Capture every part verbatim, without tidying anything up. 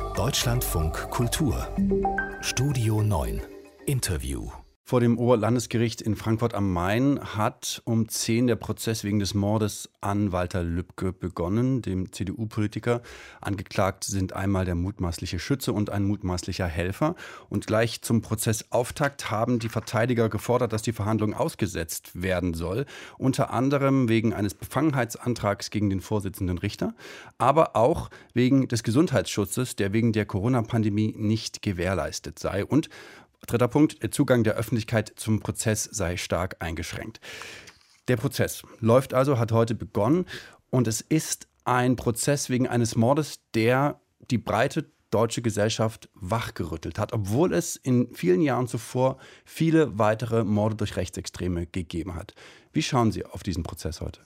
Deutschlandfunk Kultur Studio neun Interview. Vor dem Oberlandesgericht in Frankfurt am Main hat um zehn der Prozess wegen des Mordes an Walter Lübcke begonnen, dem C D U-Politiker. Angeklagt sind einmal der mutmaßliche Schütze und ein mutmaßlicher Helfer. Und gleich zum Prozessauftakt haben die Verteidiger gefordert, dass die Verhandlung ausgesetzt werden soll. Unter anderem wegen eines Befangenheitsantrags gegen den Vorsitzenden Richter, aber auch wegen des Gesundheitsschutzes, der wegen der Corona-Pandemie nicht gewährleistet sei. Und dritter Punkt, der Zugang der Öffentlichkeit zum Prozess sei stark eingeschränkt. Der Prozess läuft also, hat heute begonnen und es ist ein Prozess wegen eines Mordes, der die breite deutsche Gesellschaft wachgerüttelt hat, obwohl es in vielen Jahren zuvor viele weitere Morde durch Rechtsextreme gegeben hat. Wie schauen Sie auf diesen Prozess heute?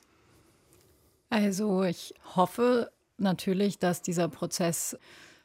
Also ich hoffe natürlich, dass dieser Prozess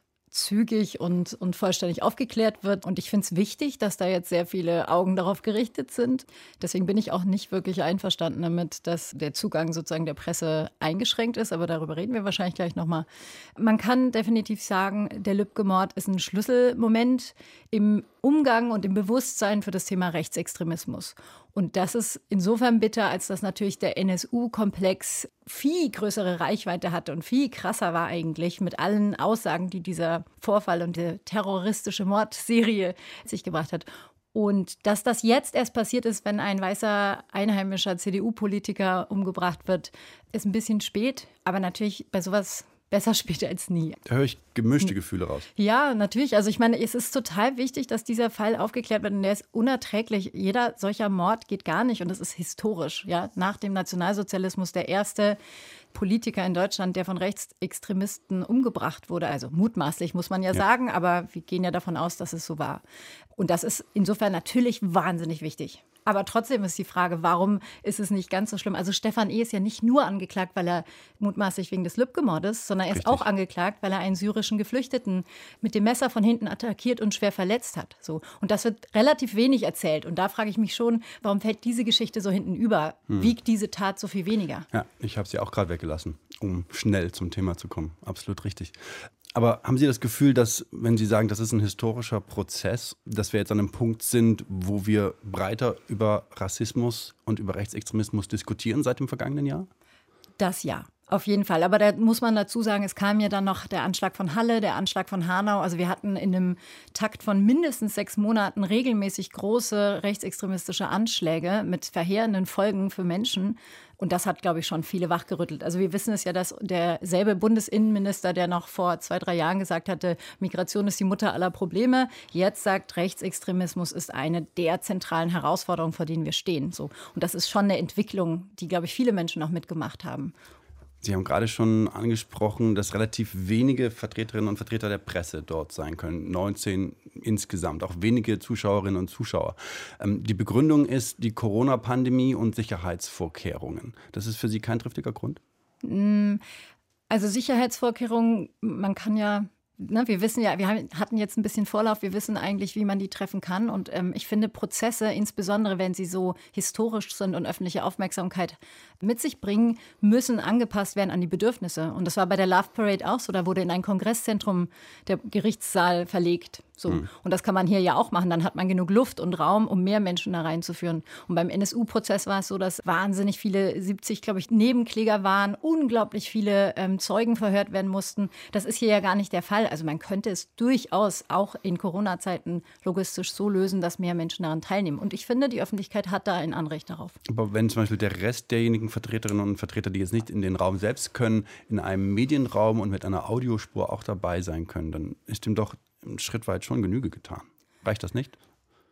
zügig und, und vollständig aufgeklärt wird. Und ich finde es wichtig, dass da jetzt sehr viele Augen darauf gerichtet sind. Deswegen bin ich auch nicht wirklich einverstanden damit, dass der Zugang sozusagen der Presse eingeschränkt ist. Aber darüber reden wir wahrscheinlich gleich nochmal. Man kann definitiv sagen, der Lübcke-Mord ist ein Schlüsselmoment im Umgang und im Bewusstsein für das Thema Rechtsextremismus. Und das ist insofern bitter, als dass natürlich der N S U-Komplex viel größere Reichweite hatte und viel krasser war eigentlich mit allen Aussagen, die dieser Vorfall und die terroristische Mordserie sich gebracht hat. Und dass das jetzt erst passiert ist, wenn ein weißer einheimischer C D U-Politiker umgebracht wird, ist ein bisschen spät. Aber natürlich bei sowas besser später als nie. Da höre ich gemischte Gefühle raus. Ja, natürlich. Also ich meine, es ist total wichtig, dass dieser Fall aufgeklärt wird. Und der ist unerträglich. Jeder solcher Mord geht gar nicht. Und das ist historisch. Ja, nach dem Nationalsozialismus der erste Politiker in Deutschland, der von Rechtsextremisten umgebracht wurde. Also mutmaßlich, muss man ja, ja sagen. Aber wir gehen ja davon aus, dass es so war. Und das ist insofern natürlich wahnsinnig wichtig. Aber trotzdem ist die Frage, warum ist es nicht ganz so schlimm? Also Stefan E. ist ja nicht nur angeklagt, weil er mutmaßlich wegen des Lübcke-Mordes, sondern er ist Richtig. auch angeklagt, weil er einen syrischen Geflüchteten mit dem Messer von hinten attackiert und schwer verletzt hat. So. Und das wird relativ wenig erzählt. Und da frage ich mich schon, warum fällt diese Geschichte so hinten über? Hm. Wiegt diese Tat so viel weniger? Ja, ich habe sie auch gerade weggelassen, um schnell zum Thema zu kommen. Absolut richtig. Aber haben Sie das Gefühl, dass, wenn Sie sagen, das ist ein historischer Prozess, dass wir jetzt an einem Punkt sind, wo wir breiter über Rassismus und über Rechtsextremismus diskutieren seit dem vergangenen Jahr? Das ja. Auf jeden Fall. Aber da muss man dazu sagen, es kam ja dann noch der Anschlag von Halle, der Anschlag von Hanau. Also wir hatten in einem Takt von mindestens sechs Monaten regelmäßig große rechtsextremistische Anschläge mit verheerenden Folgen für Menschen. Und das hat, glaube ich, schon viele wachgerüttelt. Also wir wissen es ja, dass derselbe Bundesinnenminister, der noch vor zwei, drei Jahren gesagt hatte, Migration ist die Mutter aller Probleme, jetzt sagt, Rechtsextremismus ist eine der zentralen Herausforderungen, vor denen wir stehen. So. Und das ist schon eine Entwicklung, die, glaube ich, viele Menschen auch mitgemacht haben. Sie haben gerade schon angesprochen, dass relativ wenige Vertreterinnen und Vertreter der Presse dort sein können. neunzehn insgesamt, auch wenige Zuschauerinnen und Zuschauer. Ähm, die Begründung ist die Corona-Pandemie und Sicherheitsvorkehrungen. Das ist für Sie kein triftiger Grund? Also Sicherheitsvorkehrungen, man kann ja... Ne, wir wissen ja, wir haben, hatten jetzt ein bisschen Vorlauf, wir wissen eigentlich, wie man die treffen kann. Und ähm, ich finde, Prozesse, insbesondere wenn sie so historisch sind und öffentliche Aufmerksamkeit mit sich bringen, müssen angepasst werden an die Bedürfnisse. Und das war bei der Love Parade auch so. Da wurde in ein Kongresszentrum der Gerichtssaal verlegt. So. Mhm. Und das kann man hier ja auch machen. Dann hat man genug Luft und Raum, um mehr Menschen da reinzuführen. Und beim N S U-Prozess war es so, dass wahnsinnig viele, siebzig, glaube ich, Nebenkläger waren, unglaublich viele ähm, Zeugen verhört werden mussten. Das ist hier ja gar nicht der Fall. Also man könnte es durchaus auch in Corona-Zeiten logistisch so lösen, dass mehr Menschen daran teilnehmen. Und ich finde, die Öffentlichkeit hat da ein Anrecht darauf. Aber wenn zum Beispiel der Rest derjenigen Vertreterinnen und Vertreter, die jetzt nicht in den Raum selbst können, in einem Medienraum und mit einer Audiospur auch dabei sein können, dann ist dem doch ein Schritt weit schon Genüge getan. Reicht das nicht?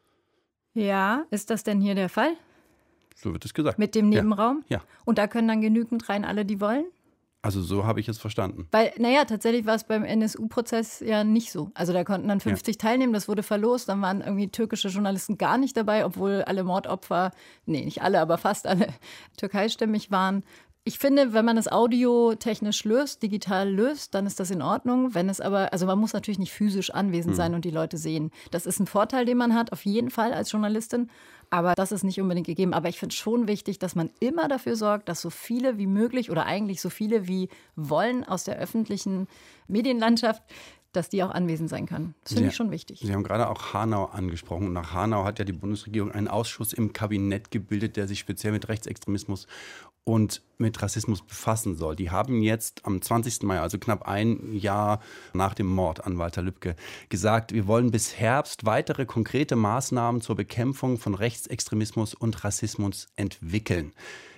Ja, ist das denn hier der Fall? So wird es gesagt. Mit dem Nebenraum? Ja. Ja. Und da können dann genügend rein, alle, die wollen? Also so habe ich es verstanden. Weil, naja, tatsächlich war es beim N S U-Prozess ja nicht so. Also da konnten dann fünfzig ja. teilnehmen, das wurde verlost. Dann waren irgendwie türkische Journalisten gar nicht dabei, obwohl alle Mordopfer, nee, nicht alle, aber fast alle türkeistämmig waren. Ich finde, wenn man es audiotechnisch löst, digital löst, dann ist das in Ordnung. Wenn es aber, also man muss natürlich nicht physisch anwesend sein und die Leute sehen. Das ist ein Vorteil, den man hat, auf jeden Fall als Journalistin. Aber das ist nicht unbedingt gegeben. Aber ich finde es schon wichtig, dass man immer dafür sorgt, dass so viele wie möglich oder eigentlich so viele wie wollen aus der öffentlichen Medienlandschaft dass die auch anwesend sein kann. Das finde Sie, ich schon wichtig. Sie haben gerade auch Hanau angesprochen. Und nach Hanau hat ja die Bundesregierung einen Ausschuss im Kabinett gebildet, der sich speziell mit Rechtsextremismus und mit Rassismus befassen soll. Die haben jetzt am zwanzigsten Mai, also knapp ein Jahr nach dem Mord an Walter Lübcke, gesagt, wir wollen bis Herbst weitere konkrete Maßnahmen zur Bekämpfung von Rechtsextremismus und Rassismus entwickeln.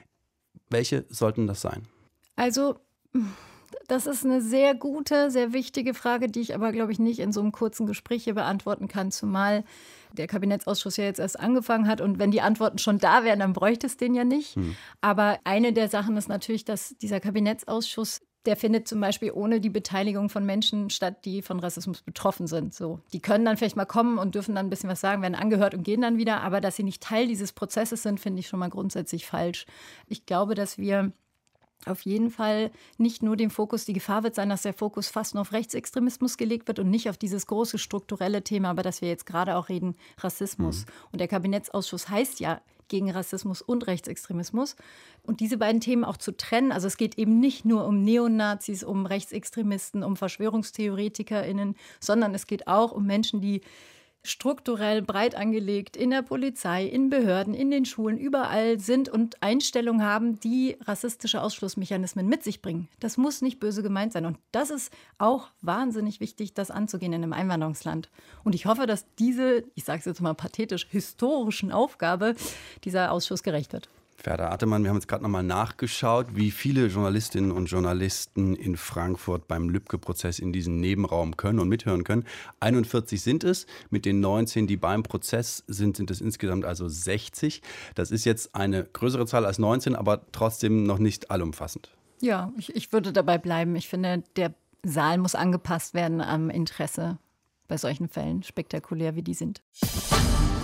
Welche sollten das sein? Also, das ist eine sehr gute, sehr wichtige Frage, die ich aber, glaube ich, nicht in so einem kurzen Gespräch hier beantworten kann, zumal der Kabinettsausschuss ja jetzt erst angefangen hat. Und wenn die Antworten schon da wären, dann bräuchte es den ja nicht. Hm. Aber eine der Sachen ist natürlich, dass dieser Kabinettsausschuss, der findet zum Beispiel ohne die Beteiligung von Menschen statt, die von Rassismus betroffen sind. So, die können dann vielleicht mal kommen und dürfen dann ein bisschen was sagen, werden angehört und gehen dann wieder. Aber dass sie nicht Teil dieses Prozesses sind, finde ich schon mal grundsätzlich falsch. Ich glaube, dass wir auf jeden Fall nicht nur den Fokus, die Gefahr wird sein, dass der Fokus fast nur auf Rechtsextremismus gelegt wird und nicht auf dieses große strukturelle Thema, über das wir jetzt gerade auch reden, Rassismus. Mhm. Und der Kabinettsausschuss heißt ja gegen Rassismus und Rechtsextremismus. Und diese beiden Themen auch zu trennen, also es geht eben nicht nur um Neonazis, um Rechtsextremisten, um VerschwörungstheoretikerInnen, sondern es geht auch um Menschen, die strukturell breit angelegt in der Polizei, in Behörden, in den Schulen, überall sind und Einstellungen haben, die rassistische Ausschlussmechanismen mit sich bringen. Das muss nicht böse gemeint sein. Und das ist auch wahnsinnig wichtig, das anzugehen in einem Einwanderungsland. Und ich hoffe, dass diese, ich sage es jetzt mal pathetisch, historischen Aufgabe dieser Ausschuss gerecht wird. Ferda Atemann, wir haben jetzt gerade nochmal nachgeschaut, wie viele Journalistinnen und Journalisten in Frankfurt beim Lübcke-Prozess in diesen Nebenraum können und mithören können. einundvierzig sind es. Mit den neunzehn, die beim Prozess sind, sind es insgesamt also sechzig. Das ist jetzt eine größere Zahl als neunzehn, aber trotzdem noch nicht allumfassend. Ja, ich, ich würde dabei bleiben. Ich finde, der Saal muss angepasst werden am Interesse bei solchen Fällen, spektakulär wie die sind.